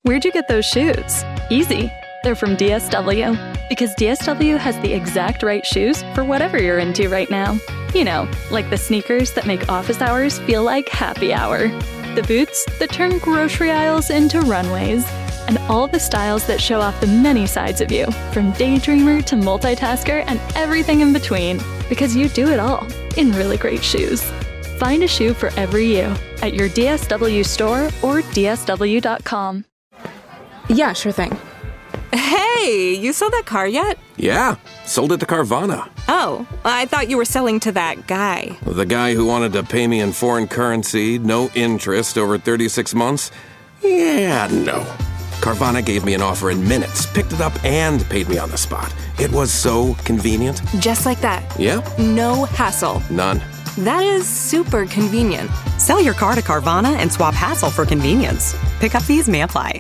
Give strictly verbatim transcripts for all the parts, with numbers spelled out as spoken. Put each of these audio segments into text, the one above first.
Where'd you get those shoes? Easy. They're from D S W. Because D S W has the exact right shoes for whatever you're into right now. You know, like the sneakers that make office hours feel like happy hour. The boots that turn grocery aisles into runways. And all the styles that show off the many sides of you, from daydreamer to multitasker and everything in between. Because you do it all in really great shoes. Find a shoe for every you at your D S W store or D S W dot com. Yeah, sure thing. Hey, you sold that car yet? Yeah, sold it to Carvana. Oh, I thought you were selling to that guy. The guy who wanted to pay me in foreign currency, no interest, over thirty-six months? Yeah, no. Carvana gave me an offer in minutes, picked it up, and paid me on the spot. It was so convenient. Just like that. Yeah? No hassle. None. That is super convenient. Sell your car to Carvana and swap hassle for convenience. Pickup fees may apply.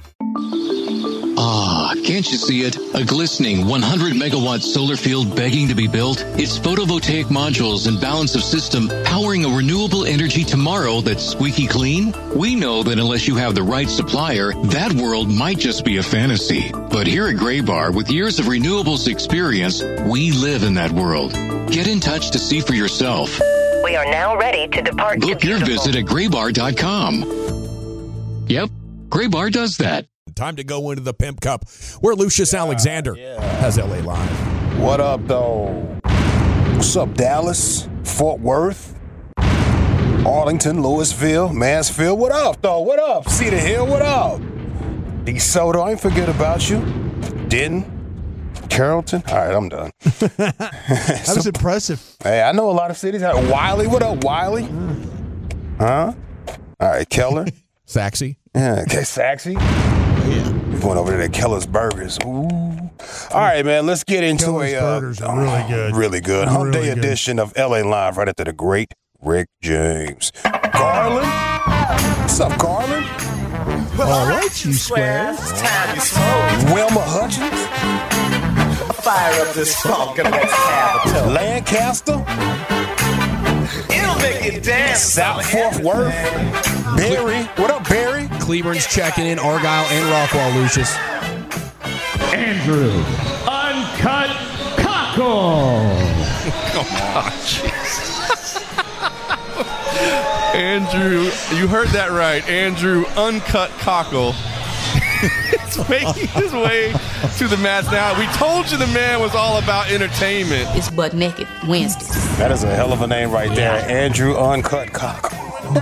Ah, can't you see it? A glistening one hundred megawatt solar field begging to be built. Its photovoltaic modules and balance of system powering a renewable energy tomorrow that's squeaky clean. We know that unless you have the right supplier, that world might just be a fantasy. But here at Graybar, with years of renewables experience, we live in that world. Get in touch to see for yourself. We are now ready to depart. Book to your visit at graybar dot com. Yep, Graybar does that. Time to go into the Pimp Cup, where Lucius yeah, Alexander yeah. has L A Live. What up, though? What's up, Dallas? Fort Worth? Arlington, Louisville, Mansfield? What up, though? What up? Cedar Hill? What up? DeSoto, I ain't forget about you. Denton? Carrollton? All right, I'm done. That was so, impressive. Hey, I know a lot of cities. Wiley? What up, Wiley? Huh? All right, Keller? Saxy? Yeah, okay, Saxy? Yeah. We're going over there to Keller's Burgers. Ooh. All right, man, let's get into Keller's a uh, Burgers are really good. Really good. Hump really Day good. edition of L A Live right after the great Rick James. Garland? What's up, Garland? All right, you squares. It's time you smoke. Wilma Hutchins? Fire up this funk and let's have a toast. Lancaster? It'll make it dance. South Fort Worth? Barry? What up, Barry? Cleburne's checking in, Argyle and Rockwall, Lucius. Andrew, Uncut Cockle. Oh, God, jeez. Andrew, you heard that right. Andrew, Uncut Cockle. It's making his way to the match now. We told you the man was all about entertainment. It's Butt Naked Wednesdays. That is a hell of a name right there. Andrew Uncut Cockle.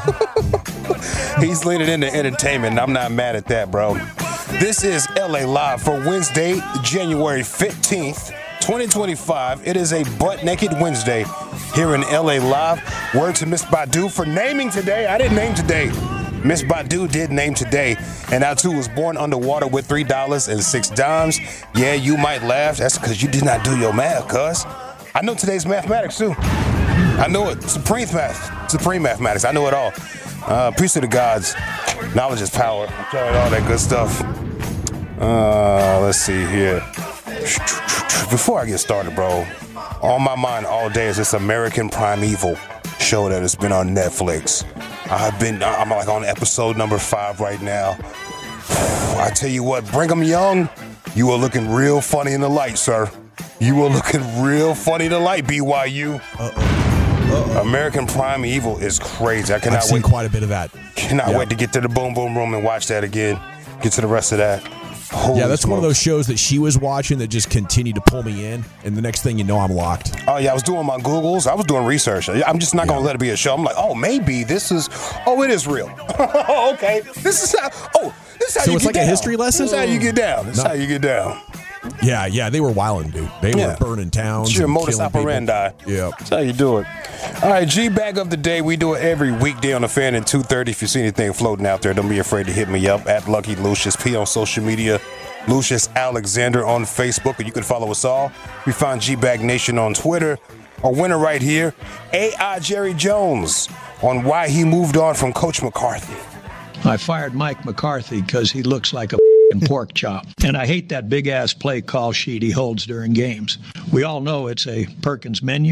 He's leaning into entertainment, and I'm not mad at that, bro. This is L A Live for Wednesday, January fifteenth, twenty twenty-five. It is a Butt Naked Wednesday here in L A Live. Word to Miss Badu for naming today. I didn't name today. Miss Badu did name today, and I too was born underwater with three dollars and six dimes. Yeah, you might laugh. That's because you did not do your math, cuz. I know today's mathematics, too. I know it. Supreme math. Supreme mathematics. I know it all. Uh, peace to the gods. Knowledge is power. I'm telling you all that good stuff. Uh, let's see here. Before I get started, bro, on my mind all day is this American Primeval show that has been on Netflix. I've been, I'm like on episode number five right now. I tell you what, Brigham Young, you are looking real funny in the light, sir. You are looking real funny in the light, B Y U. Uh-oh. Uh-oh. American Primeval is crazy. I cannot I've seen wait. quite a bit of that. Cannot yeah. wait to get to the Boom Boom Room and watch that again. Get to the rest of that. Holy yeah, that's smokes. one of those shows that she was watching that just continued to pull me in, and the next thing you know, I'm locked. Oh, yeah, I was doing my Googles. I was doing research. I'm just not yeah. going to let it be a show. I'm like, oh, maybe this is, oh, it is real. Okay. This is how, oh, this is how so you it's get like down. a history lesson? This is how you get down. This is no. how you get down. Yeah, yeah, they were wilding, dude. They yeah. were burning towns. It's your modus operandi. Yeah. That's how you do it. All right, G-Bag of the Day. We do it every weekday on the Fan at two thirty. If you see anything floating out there, don't be afraid to hit me up at Lucky Lucius P on social media. Lucius Alexander on Facebook, and you can follow us all. We find G-Bag Nation on Twitter. Our winner right here, A I Jerry Jones, on why he moved on from Coach McCarthy. I fired Mike McCarthy because he looks like a pork chop. And I hate that big-ass play call sheet he holds during games. We all know it's a Perkins menu.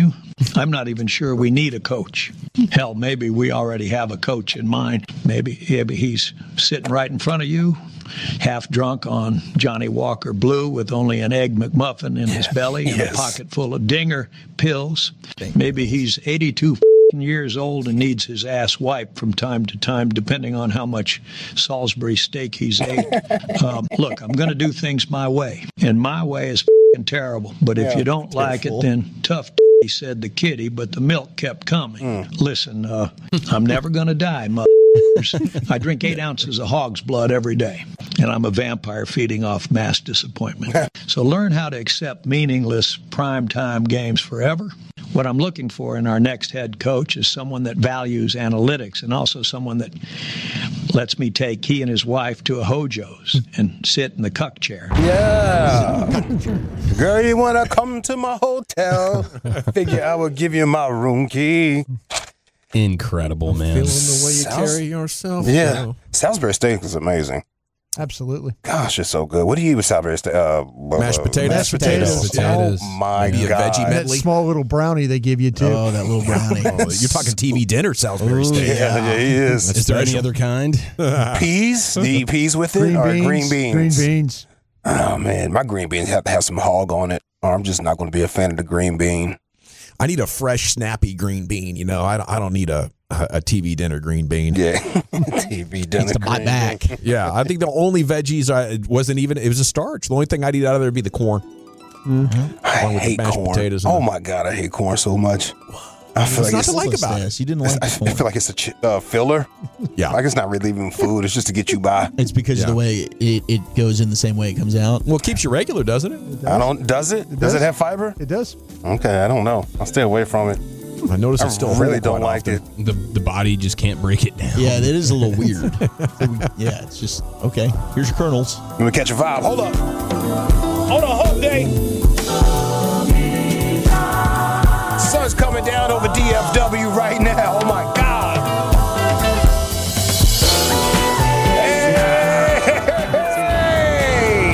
I'm not even sure we need a coach. Hell, maybe we already have a coach in mind. Maybe, maybe he's sitting right in front of you, half drunk on Johnny Walker Blue with only an Egg McMuffin in his belly and yes. a pocket full of Dinger pills. Maybe he's eighty-two years old and needs his ass wiped from time to time, depending on how much Salisbury steak he's ate. um, look, I'm going to do things my way, and my way is f***ing terrible. But if yeah, you don't like it, then tough. He said the kitty, but the milk kept coming. Mm. Listen, uh, I'm never going to die, motherfuckers. I drink eight ounces of hog's blood every day, and I'm a vampire feeding off mass disappointment. So learn how to accept meaningless primetime games forever. What I'm looking for in our next head coach is someone that values analytics and also someone that lets me take he and his wife to a Hojo's and sit in the cuck chair. Yeah. Girl, you want to come to my hotel? Figure I will give you my room key. Incredible, man. Feeling the way you Sals- carry yourself. Yeah. Bro. Salisbury steak is amazing. Absolutely. Gosh, it's so good. What do you eat with Salisbury steak? Uh, Mashed potatoes. Mashed potatoes. potatoes. Oh, my Maybe God. a veggie That medley. small little brownie they give you, too. Oh, that little brownie. Oh, you're talking T V dinner, Salisbury steak. Yeah, yeah, he is. That's Is there any special. other kind? Peas? Do you eat peas with it? Green or beans. green beans? Green beans. Oh, man. My green beans have to have some hog on it, or I'm just not going to be a fan of the green bean. I need a fresh, snappy green bean. You know, I don't, I don't need a, a T V dinner green bean. Yeah. T V dinner Needs to bite green back. bean. Yeah, I think the only veggies I it wasn't even it was a starch. The only thing I'd eat out of there would be the corn. Mm-hmm. I with the hate mashed corn. potatoes and Oh, the- my God. I hate corn so much. I feel What's like not it's, to like What's about it? this? You didn't like I the corn. feel like it's a ch- uh, filler. Yeah. Like it's not really even food. It's just to get you by. It's because Yeah. of the way it, it goes in the same way it comes out. Well, it keeps you regular, doesn't it? I don't. Does it? It does. does. it have fiber? It does. Okay, I don't know. I'll stay away from it. I notice I it's still really whole don't quite like often. it. The the body just can't break it down. Yeah, that is a little weird. Yeah, it's just, okay, here's your kernels. Let me catch a vibe. Hold up. Hold on, hump day. Sun's coming down over D F W right now. Oh my God. Hey!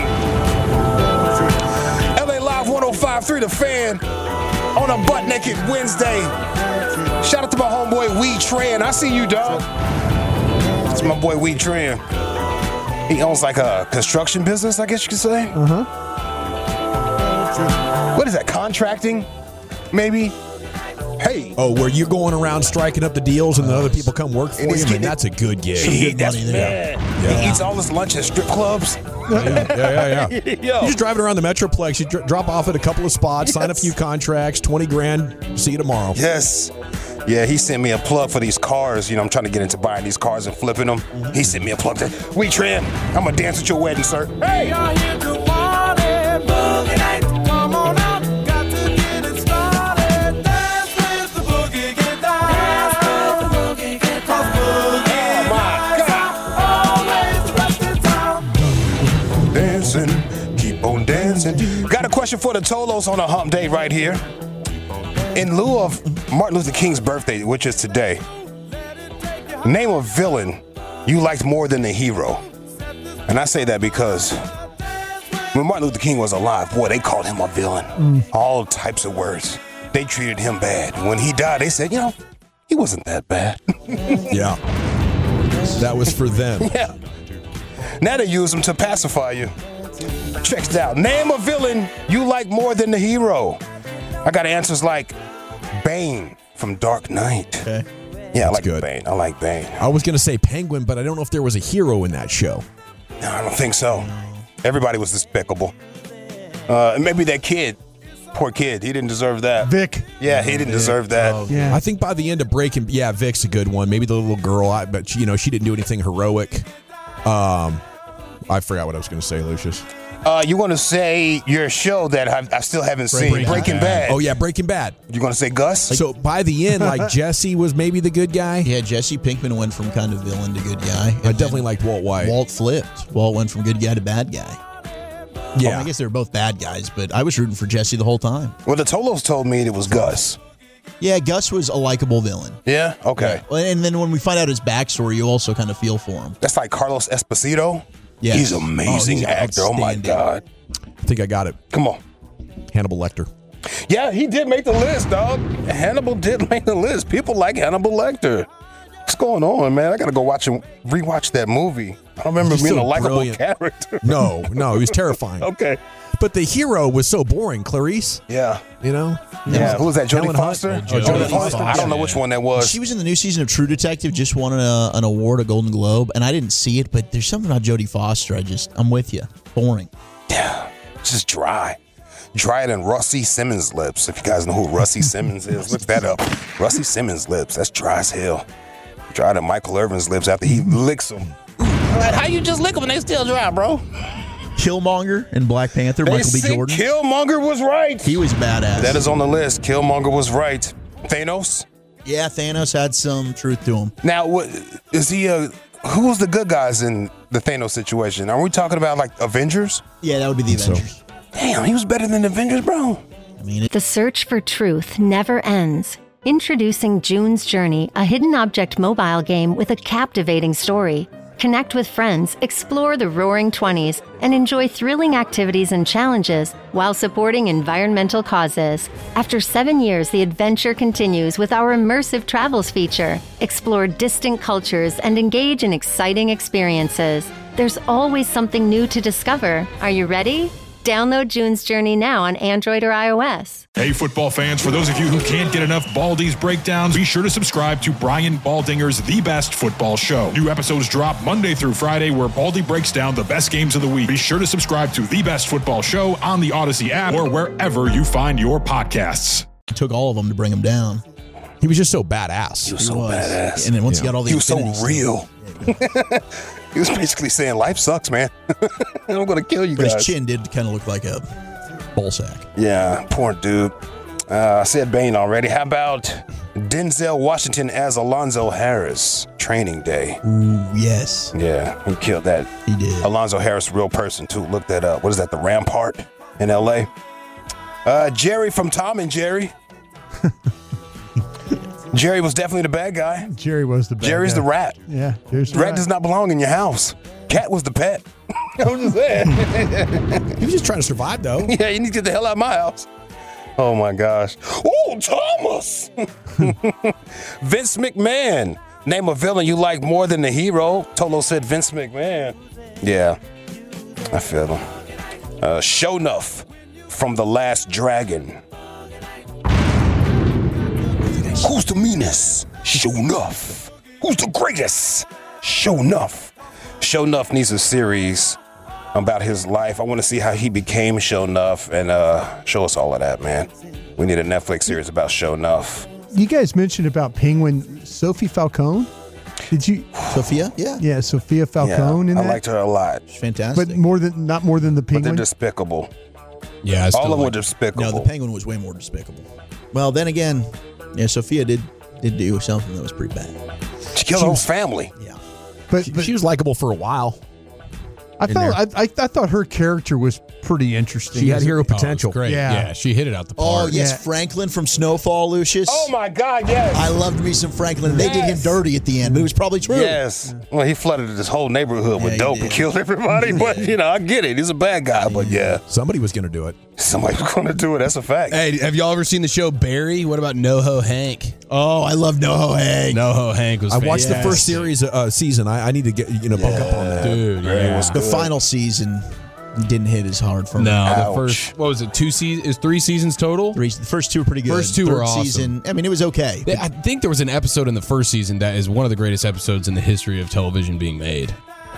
L A Live one oh five point three The Fan on a butt naked Wednesday. Shout out to my homeboy Weed Tran. I see you, dog. It's my boy Weed Tran. He owns like a construction business, I guess you could say. Uh-huh. What is that, contracting? Maybe? Hey. Oh, where you're going around striking up the deals and the other people come work for And you? he's I mean, getting- that's a good gig. He, good that's money there. man. Yeah. He eats all his lunch at strip clubs. Yeah, yeah, yeah. Yo. You're just driving around the Metroplex. You dr- drop off at a couple of spots, sign a Yes. few contracts, twenty grand. See you tomorrow. Yes. Yeah, he sent me a plug for these cars. You know, I'm trying to get into buying these cars and flipping them. He sent me a plug. To, we trim. I'm going to dance at your wedding, sir. Hey! Oh, my God. Dancing. Keep on dancing. Got a question for the Tolos on a hump day right here. In lieu of Martin Luther King's birthday, which is today, name a villain you liked more than the hero. And I say that because when Martin Luther King was alive, boy, they called him a villain. Mm. All types of words. They treated him bad. When he died, they said, you know, he wasn't that bad. Yeah. That was for them. Yeah. Now they use him to pacify you. Check it out. Name a villain you like more than the hero. I got answers like Bane from Dark Knight. Okay. Yeah, I That's like good. Bane. I like Bane. I was going to say Penguin, but I don't know if there was a hero in that show. No, I don't think so. Everybody was despicable. Uh, and maybe that kid. Poor kid. He didn't deserve that. Vic. Yeah, he didn't deserve that. Yeah. I think by the end of Breaking, yeah, Vic's a good one. Maybe the little girl, I, but she, you know, she didn't do anything heroic. Um, I forgot what I was going to say, Lucius. Uh, you want to say your show that I, I still haven't seen, Breaking Breaking Bad. Oh yeah, Breaking Bad. You going to say Gus? So by the end, like Jesse was maybe the good guy. Yeah, Jesse Pinkman went from kind of villain to good guy. I definitely liked Walt White. Walt flipped. Walt went from good guy to bad guy. Yeah. Well, I guess they were both bad guys, but I was rooting for Jesse the whole time. Well, the Tolos told me it was Gus. Yeah, Gus was a likable villain. Yeah? Okay. Well, and then when we find out his backstory, you also kind of feel for him. That's like Carlos Esposito. Yeah, He's an amazing Oh, he's actor. Oh, my outstanding. God. I think I got it. Come on. Hannibal Lecter. Yeah, he did make the list, dog. Hannibal did make the list. People like Hannibal Lecter. What's going on, man? I gotta go watch and rewatch that movie. I don't remember He's being so a likable brilliant. character. No, no, he was terrifying. Okay. But the hero was so boring, Clarice. Yeah. You know? Yeah. Who was that? Jodie Helen Foster? Hunt? Oh, Oh, Jodie Jodie Foster. I don't know Yeah. which one that was. She was in the new season of True Detective, just won a, an award, a Golden Globe, and I didn't see it, but there's something about Jodie Foster. I just, I'm with you. Boring. Yeah. It's just dry. Drier than Rusty Simmons' lips. If you guys know who Rusty Simmons is, look that up. Rusty Simmons' lips. That's dry as hell. Drier than Michael Irvin's lips after he licks them. Like, how you just lick them and they still dry, bro? Killmonger in Black Panther, They Michael B. said Jordan. Killmonger was right. He was badass. That is on the list. Killmonger was right. Thanos? Yeah, Thanos had some truth to him. Now, what is he? Uh, who was the good guys in the Thanos situation? Are we talking about like Avengers? Yeah, that would be the Avengers. Damn, he was better than the Avengers, bro. I mean, it, The search for truth never ends. Introducing June's Journey, a hidden object mobile game with a captivating story. Connect with friends, explore the roaring twenties, and enjoy thrilling activities and challenges while supporting environmental causes. After seven years, the adventure continues with our immersive travels feature. Explore distant cultures and engage in exciting experiences. There's always something new to discover. Are you ready? Download June's Journey now on Android or iOS. Hey, football fans, for those of you who can't get enough Baldy's breakdowns, be sure to subscribe to Brian Baldinger's The Best Football Show. New episodes drop Monday through Friday, where Baldy breaks down the best games of the week. Be sure to subscribe to The Best Football Show on the Odyssey app or wherever you find your podcasts. it took all of them to bring him down. He was just so badass. He was so badass. And then once Yeah. he got all the He was so Infinity real. He was basically saying, life sucks, man. I'm going to kill you But guys. his chin did kind of look like a ball sack. Yeah, poor dude. Uh, I said Bane already. How about Denzel Washington as Alonzo Harris? Training Day. Ooh, yes. Yeah, he killed that. He did. Alonzo Harris, real person, too. Look that up. What is that, the Rampart in L A? Uh, Jerry from Tom and Jerry. Jerry was definitely the bad guy. Jerry was the bad Jerry's guy. the rat. Yeah, Jerry's the Rat rat. does not belong in your house. Cat was the pet. I'm just saying. He was just trying to survive, though. Yeah, you need to get the hell out of my house. Oh, my gosh. Oh, Thomas. Vince McMahon. Name a villain you like more than the hero. Tolo said Vince McMahon. Yeah, I feel him. Uh, Sho'nuff from The Last Dragon. Who's the meanest? Sho'nuff. Who's the greatest? Sho'nuff. Sho'nuff needs a series about his life. I want to see how he became Sho'nuff and uh, show us all of that, man. We need a Netflix series about Sho'nuff. You guys mentioned about Penguin Sophie Falcone. Did you? Sophia? Yeah. Yeah, Sophia Falcone yeah, in I that. liked her a lot. She's fantastic. But more than not more than the But they're Penguin. despicable. Yeah, I All still of them like- were despicable. No, the Penguin was way more despicable. Well, then again, yeah, Sophia did did do something that was pretty bad. She killed her whole family. Yeah. but She, but she was likable for a while. I in thought I, there. I, I thought her character was pretty interesting. She had As a- hero Oh, it was potential. great. Yeah. Yeah. she hit it out the Oh, park. yes, Yeah. Franklin from Snowfall, Lucius. Oh, my God, yes. I loved me some Franklin. They did him Yes. dirty at the end, but it was probably true. Yes. Well, he flooded this whole neighborhood Yeah, with he dope did. and killed everybody. But, you know, I get it. He's a bad guy. But, yeah, Somebody was going to do it. somebody's going to do it. That's a fact. Hey, have y'all ever seen the show Barry? What about NoHo Hank? Oh, I love NoHo Hank. NoHo Hank was I watched the fantastic. first series uh, season. I, I need to get you know bunk up on that. Dude, yeah. The final season didn't hit as hard for me. No, Ouch. the first, what was it, two seasons, is three seasons total? Three, the first two were pretty good. First two Third were awesome. season, I mean, it was okay. They- I think there was an episode in the first season that is one of the greatest episodes in the history of television being made.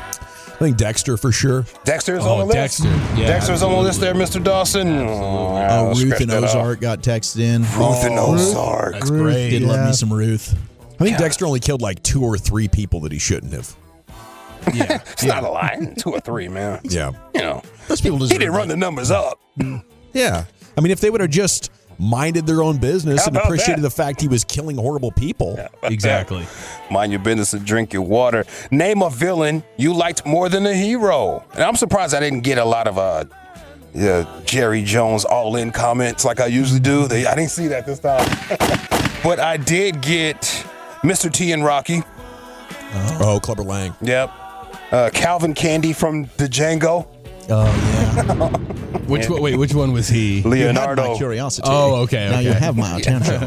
I think Dexter for sure. Dexter's Oh, on the list. Dexter. Yeah, Dexter's on the list there, Mister Dawson. Oh, Oh, let's Ruth scratch and that off. Ozark got texted in. Ruth and Oh, Ozark. That's Ruth, great. Did love Yeah. me some Ruth. I think Dexter only killed like two or three people that he shouldn't have. Yeah. It's not a lie. Two or three, man. Yeah. You know, Those people he deserve didn't run the numbers up. Yeah. I mean, if they would have just minded their own business How and about appreciated that? the fact he was killing horrible people. Exactly. Mind your business and drink your water. Name a villain you liked more than a hero. And I'm surprised I didn't get a lot of uh, yeah, Jerry Jones all-in comments like I usually do. They, I didn't see that this time. But I did get Mister T and Rocky. Oh, Clubber Lang. Yep. Uh, Calvin Candy from the Django. Oh yeah. Which one, wait? Which one was he? Leonardo. You had my curiosity. Oh, okay. Now okay. you have my attention.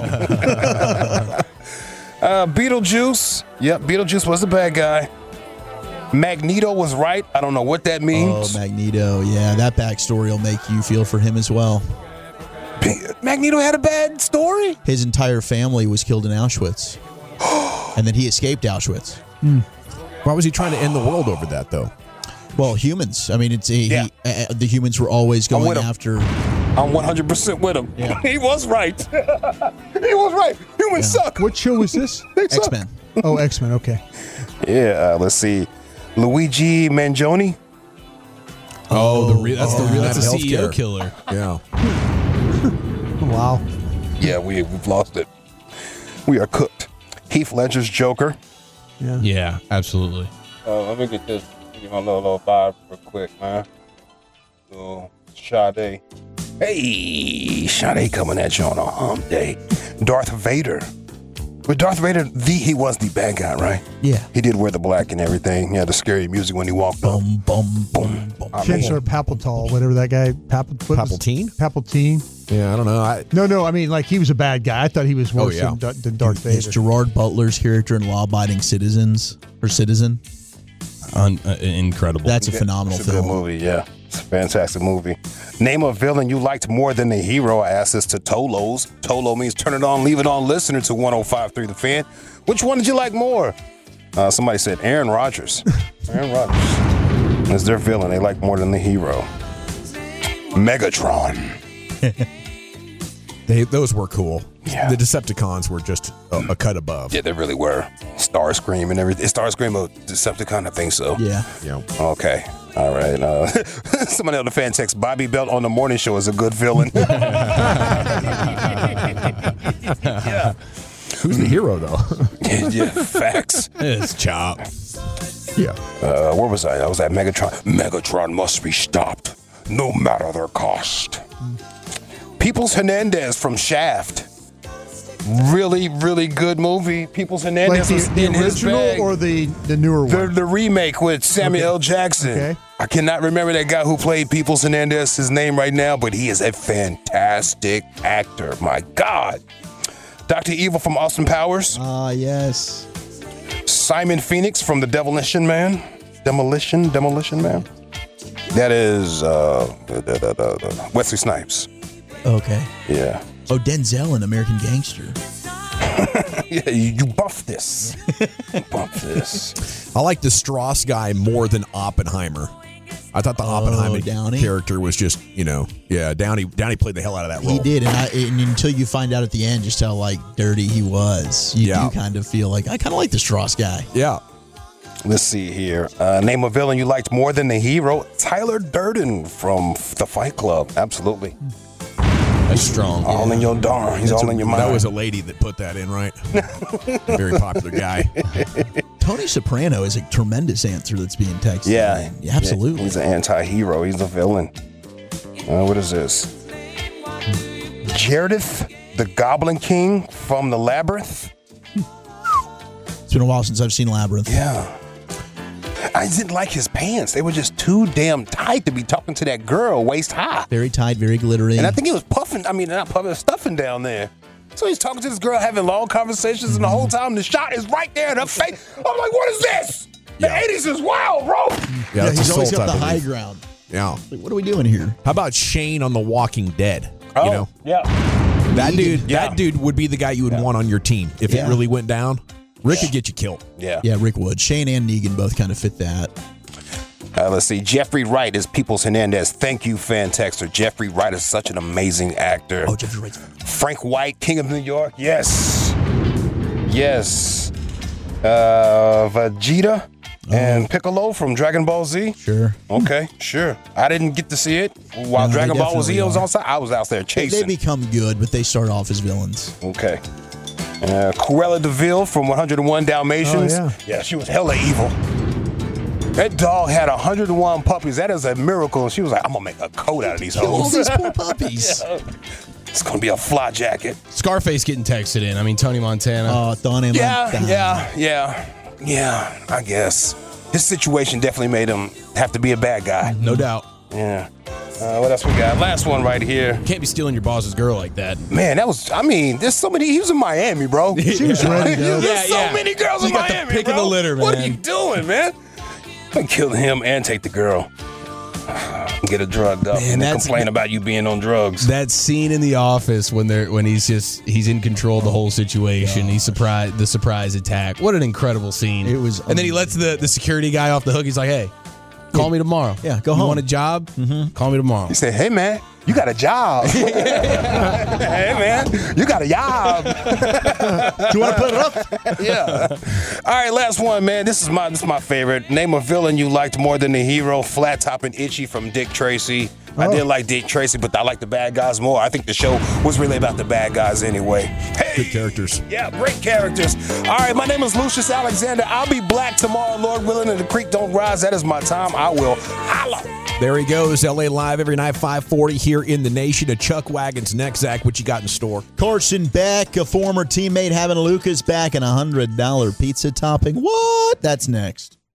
uh, Beetlejuice. Yep, Beetlejuice was the bad guy. Magneto was right. I don't know what that means. Oh, Magneto. Yeah, that backstory will make you feel for him as well. Magneto had a bad story? His entire family was killed in Auschwitz. And then he escaped Auschwitz. Hmm. Why was he trying to end the world over that, though? Well, humans. I mean, it's he, Yeah. he, uh, the humans were always I'm going with him. after. I'm one hundred percent with him. Yeah. He was right. He was right. Humans suck. What show was this? They suck. X-Men. Oh, X-Men. Okay. Yeah, uh, let's see. Luigi Mangione. Oh, the re- that's oh, the real. That's a United C E O Healthcare. killer. Yeah. Wow. Yeah, we, we've lost it. We are cooked. Heath Ledger's Joker. Yeah. Yeah, absolutely. Uh, let me get this. Let me get my little, little vibe real quick, man. So, Sade. Hey, Sade coming at you on a hump day. Darth Vader. But Darth Vader, the he was the bad guy, right? Yeah. He did wear the black and everything. He had the scary music when he walked up. Boom, boom, boom, boom. I mean, Chancellor Palpatine, whatever that guy. Palp- what was- Palpatine? Palpatine. Yeah, I don't know. I, No, no. I mean, like he was a bad guy. I thought he was worse Oh, yeah. than, Dar- than Darth It's Vader. Gerard Butler's character in Law Abiding Citizens or Citizen. Un- uh, incredible. That's a phenomenal it's a film. good movie, yeah. It's a fantastic movie. Name a villain you liked more than the hero. I asked this to Tolos. Tolo means turn it on, leave it on, listener to one oh five point three The Fan. Which one did you like more? Uh, somebody said Aaron Rodgers. Aaron Rodgers is their villain they like more than the hero. Megatron. they those were cool. Yeah. The Decepticons were just a, a cut above. Yeah, they really were. Starscream and everything. Is Starscream a Decepticon? I think so. Yeah. Yeah. Okay. All right. Uh, somebody on the fan text, Bobby Belt on the morning show is a good villain. Yeah. Who's the hero, though? yeah, yeah, facts. It's Chop. Yeah. Uh, where was I? I was at Megatron. Megatron must be stopped, no matter their cost. Peoples Hernandez from Shaft. Really, really good movie. Peoples Like Hernandez the, was the in his original bag. or the, the newer The, one? the remake with Samuel Okay. L. Jackson. Okay. I cannot remember that guy who played Peoples Hernandez, his name right now, but he is a fantastic actor. My God. Doctor Evil from Austin Powers. Ah, yes. Simon Phoenix from The Demolition Man. Demolition, Demolition Man. That is uh, da, da, da, da, da. Wesley Snipes. Okay. Yeah. Oh, Denzel in American Gangster. Yeah, you, you buff this. You buff this. I like the Strauss guy more than Oppenheimer. I thought the Oppenheimer Oh, Downey? character was just, you know, yeah, Downey Downey played the hell out of that role. He did, and, I, and until you find out at the end just how like dirty he was, you Yeah. do kind of feel like I kind of like the Strauss guy. Yeah. Let's see here. Uh, name a villain you liked more than the hero. Tyler Durden from The Fight Club. Absolutely. That's strong. All yeah. in your darn. He's That's all a- in your mind. That was a lady that put that in, right? Very popular guy. Tony Soprano is a tremendous answer that's being texted. Yeah, Yeah, absolutely. Yeah, he's an anti-hero. He's a villain. Uh, what is this? Jaredith, the Goblin King from the Labyrinth. It's been a while since I've seen Labyrinth. Yeah. I didn't like his pants. They were just too damn tight to be talking to that girl waist high. Very tight, very glittery. And I think he was puffing. I mean, not puffing, stuffing down there. So he's talking to this girl, having long conversations, and the whole time the shot is right there in her face. I'm like, what is this? The Yeah. eighties is wild, bro. Yeah, Yeah, that's he's a always soul got the type of high movie. ground. Yeah. Like, what are we doing here? How about Shane on The Walking Dead? Oh, You know, yeah. that dude. Yeah. That dude would be the guy you would want on your team if Yeah. it really went down. Rick could get you killed. Yeah. Yeah, Rick Wood. Shane and Negan both kind of fit that. Uh, let's see. Jeffrey Wright is Peoples Hernandez. Thank you, fan texter. Jeffrey Wright is such an amazing actor. Oh, Jeffrey Wright's Frank White, King of New York. Yes. Yes. Uh, Vegeta and Piccolo from Dragon Ball Z. Sure. Okay, sure. I didn't get to see it while No, Dragon they Ball Z definitely was are. on side. I was out there They, chasing. they become good, but they start off as villains. Okay. Uh, Cruella DeVille from one oh one Dalmatians. Oh, yeah, she was hella evil. That dog had one hundred one puppies. That is a miracle. She was like, I'm going to make a coat out of these Kill all hoes. these poor puppies. Yeah. It's going to be a fly jacket. Scarface getting texted in. I mean, Tony Montana. Oh, Tony Yeah, Montana. yeah, yeah. Yeah, I guess. His situation definitely made him have to be a bad guy. No doubt. Yeah. Uh, what else we got? Last one right here. Can't be stealing your boss's girl like that. Man, that was, I mean, there's so many, he was in Miami, bro. She was ready, though. There's Yeah, so yeah. many girls You in got the Miami, pick of bro. the litter, What are man. you doing, man? I kill him and take the girl. Get her drugged up Man, and then that's- complain about you being on drugs. That scene in The Office when they're when he's just he's in control of the whole situation. He's surprised the surprise attack. What an incredible scene! It was, and then he lets the, the security guy off the hook. He's like, "Hey, call me tomorrow. Yeah, go you home. Want a job? Mm-hmm. Call me tomorrow." He said, hey, man, you got a job. Hey, man, you got a job. Do you want to put it up? Yeah. All right, last one, man. This is my this is my favorite. Name a villain you liked more than the hero. Flat Top and Itchy from Dick Tracy. I Oh. did like Dick Tracy, but I like the bad guys more. I think the show was really about the bad guys anyway. Hey, Good characters. yeah, great characters. All right, my name is Lucius Alexander. I'll be black tomorrow, Lord willing, and the creek don't rise. That is my time. I will holla. There he goes. L A Live every night, five forty here in the nation. A Chuck Wagon's next. Zach, what you got in store? Carson Beck, a former teammate, having Lucas back and a one hundred dollars pizza topping. What? That's next.